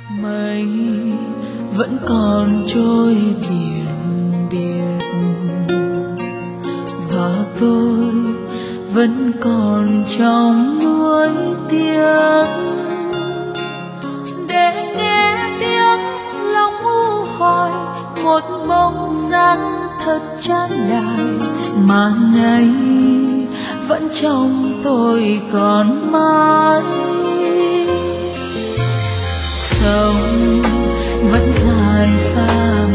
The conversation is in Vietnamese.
mây vẫn còn trôi biển biệt và tôi vẫn còn trong nuối tiếc để nghe tiếng lòng u hoài một bóng dáng thật chán nản mà nay vẫn trong tôi còn mãi. Sông vẫn dài xa